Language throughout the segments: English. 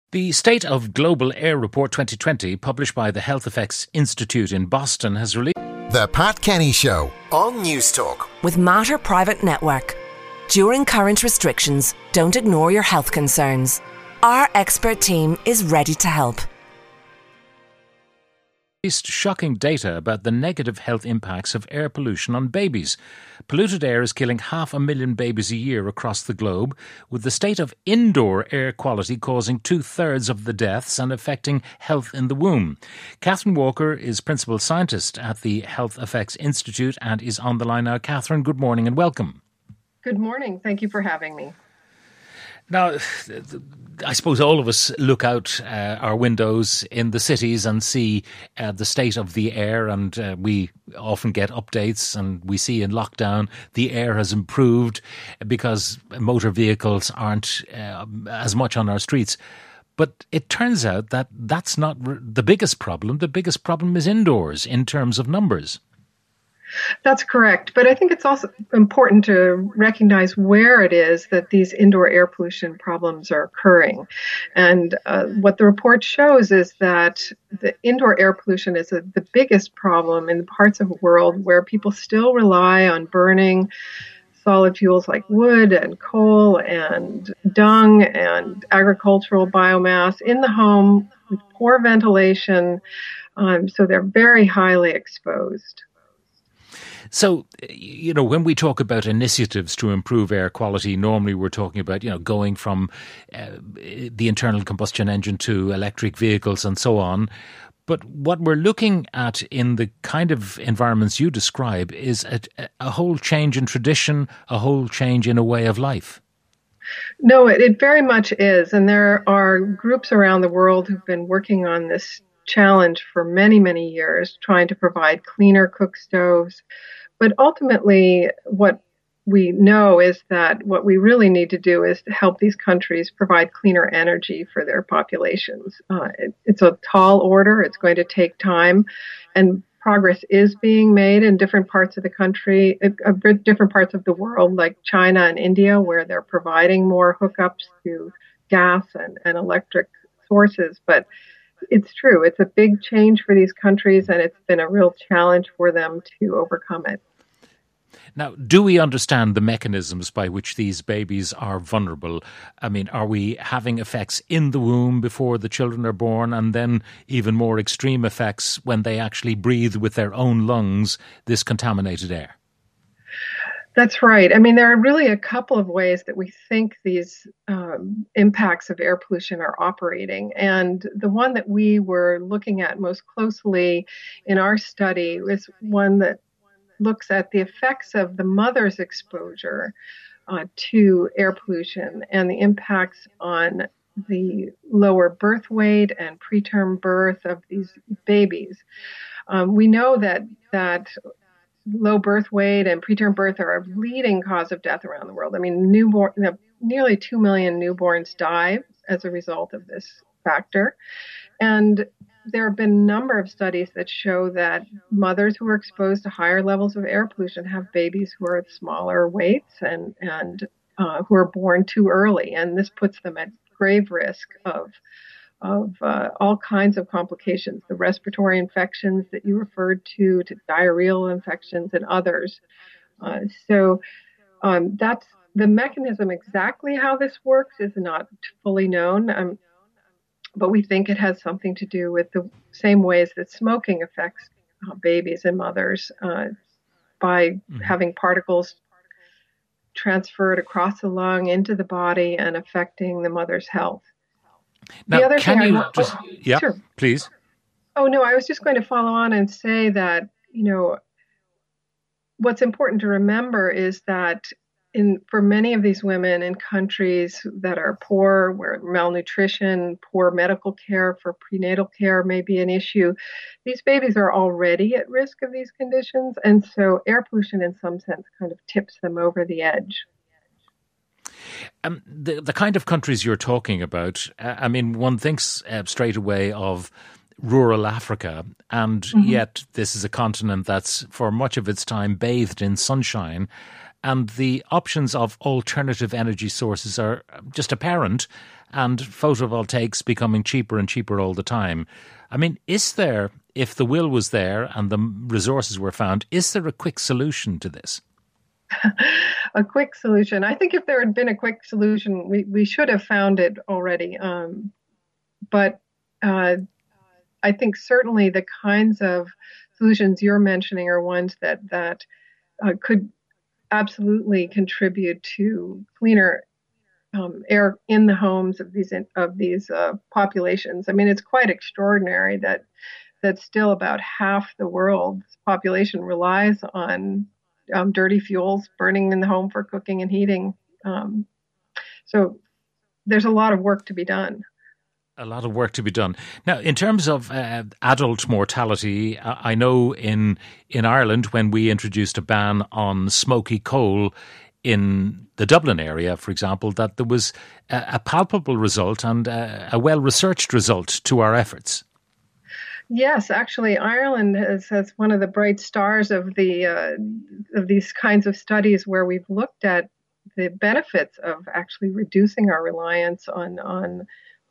The State of Global Air Report 2020, published by the Health Effects Institute in Boston, has released The Pat Kenny Show on News Talk with Mater Private Network. During current restrictions, don't ignore your health concerns. Our expert team is ready to help. shocking data about the negative health impacts of air pollution on babies. Polluted air is killing 500,000 babies a year across the globe, with the state of indoor air quality causing 2/3 of the deaths and affecting health in the womb. Catherine Walker is Principal Scientist at the Health Effects Institute and is on the line now. Catherine, good morning and welcome. Good morning. Thank you for having me. Now, I suppose all of us look out our windows in the cities and see the state of the air, and we often get updates, and we see in lockdown the air has improved because motor vehicles aren't as much on our streets. But it turns out that that's not the biggest problem. The biggest problem is indoors in terms of numbers. That's correct. But I think it's also important to recognize where it is that these indoor air pollution problems are occurring. And what the report shows is that the indoor air pollution is the biggest problem in the parts of the world where people still rely on burning solid fuels like wood and coal and dung and agricultural biomass in the home with poor ventilation. So they're very highly exposed. So, when we talk about initiatives to improve air quality, normally we're talking about, going from the internal combustion engine to electric vehicles and so on. But what we're looking at in the kind of environments you describe is a whole change in tradition, a whole change in a way of life. No, it very much is. And there are groups around the world who've been working on this challenge for many, many years, trying to provide cleaner cook stoves. But ultimately, what we know is that what we really need to do is to help these countries provide cleaner energy for their populations. It's a tall order. It's going to take time, and progress is being made in different parts of the country, different parts of the world, like China and India, where they're providing more hookups to gas and electric sources. But it's true. It's a big change for these countries, and it's been a real challenge for them to overcome it. Now, do we understand the mechanisms by which these babies are vulnerable? I mean, are we having effects in the womb before the children are born, and then even more extreme effects when they actually breathe with their own lungs this contaminated air? That's right. I mean, there are really a couple of ways that we think these impacts of air pollution are operating. And the one that we were looking at most closely in our study was one that looks at the effects of the mother's exposure to air pollution and the impacts on the lower birth weight and preterm birth of these babies. We know that low birth weight and preterm birth are a leading cause of death around the world. I mean, nearly 2 million newborns die as a result of this factor. And there have been a number of studies that show that mothers who are exposed to higher levels of air pollution have babies who are at smaller weights and who are born too early. And this puts them at grave risk of all kinds of complications, the respiratory infections that you referred to diarrheal infections and others. So that's the mechanism. Exactly how this works is not fully known, but we think it has something to do with the same ways that smoking affects babies and mothers by having particles transferred across the lung into the body and affecting the mother's health. Now, the other can thing you just... Yeah, sure. Please. Oh, no, I was just going to follow on and say that, what's important to remember is that for many of these women in countries that are poor, where malnutrition, poor medical care for prenatal care may be an issue, these babies are already at risk of these conditions. And so air pollution, in some sense, kind of tips them over the edge. The kind of countries you're talking about, one thinks straight away of rural Africa, and yet this is a continent that's for much of its time bathed in sunshine. and the options of alternative energy sources are just apparent, and photovoltaics becoming cheaper and cheaper all the time. I mean, is there, if the will was there and the resources were found, is there a quick solution to this? A quick solution. I think if there had been a quick solution, we should have found it already. But I think certainly the kinds of solutions you're mentioning are ones that could absolutely contribute to cleaner air in the homes of these populations. I mean, it's quite extraordinary that still about half the world's population relies on dirty fuels burning in the home for cooking and heating. So there's a lot of work to be done. A lot of work to be done. Now, in terms of adult mortality, I know in Ireland, when we introduced a ban on smoky coal in the Dublin area, for example, that there was a palpable result and a well-researched result to our efforts. Yes, actually, Ireland has one of the bright stars of these kinds of studies where we've looked at the benefits of actually reducing our reliance on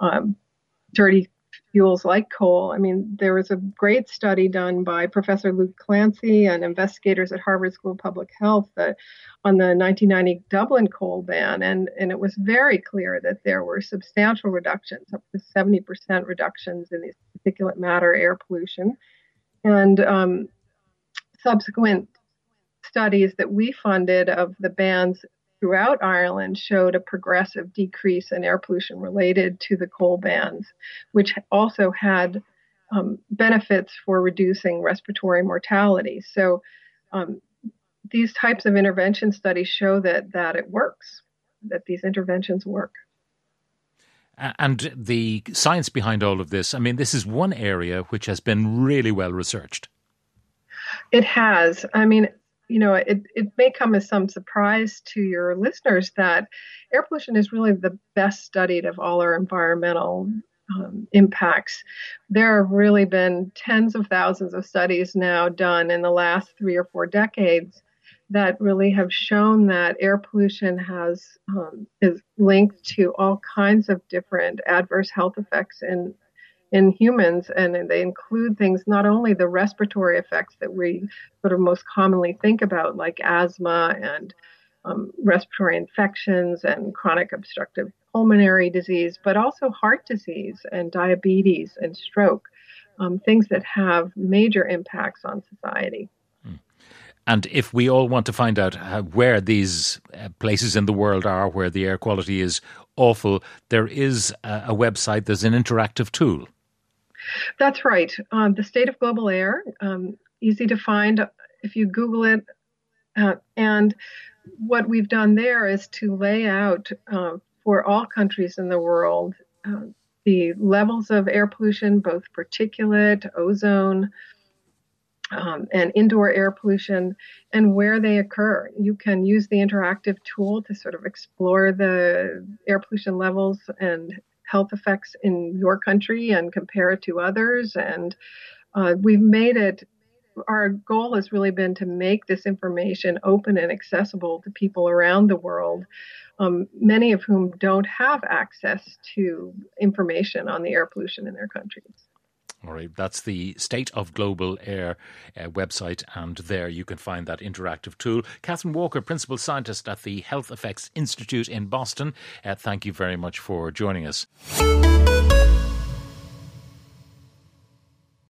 dirty fuels like coal. I mean, there was a great study done by Professor Luke Clancy and investigators at Harvard School of Public Health on the 1990 Dublin coal ban, and it was very clear that there were substantial reductions, up to 70% reductions in these particulate matter air pollution. And subsequent studies that we funded of the bans throughout Ireland showed a progressive decrease in air pollution related to the coal bans, which also had benefits for reducing respiratory mortality. So these types of intervention studies show that it works, that these interventions work. And the science behind all of this, I mean, this is one area which has been really well researched. It has. I mean, you know, it may come as some surprise to your listeners that air pollution is really the best studied of all our environmental impacts. There have really been tens of thousands of studies now done in the last 3 or 4 decades that really have shown that air pollution is linked to all kinds of different adverse health effects in humans, and they include things, not only the respiratory effects that we sort of most commonly think about, like asthma and respiratory infections and chronic obstructive pulmonary disease, but also heart disease and diabetes and stroke, things that have major impacts on society. And if we all want to find out where these places in the world are where the air quality is awful, there is a website, there's an interactive tool. That's right. The State of Global Air, easy to find if you Google it. And what we've done there is to lay out for all countries in the world the levels of air pollution, both particulate, ozone, and indoor air pollution, and where they occur. You can use the interactive tool to sort of explore the air pollution levels and health effects in your country and compare it to others. And we've made it, our goal has really been to make this information open and accessible to people around the world, many of whom don't have access to information on the air pollution in their countries. All right, that's the State of Global Air website, and there you can find that interactive tool. Catherine Walker, Principal Scientist at the Health Effects Institute in Boston, thank you very much for joining us.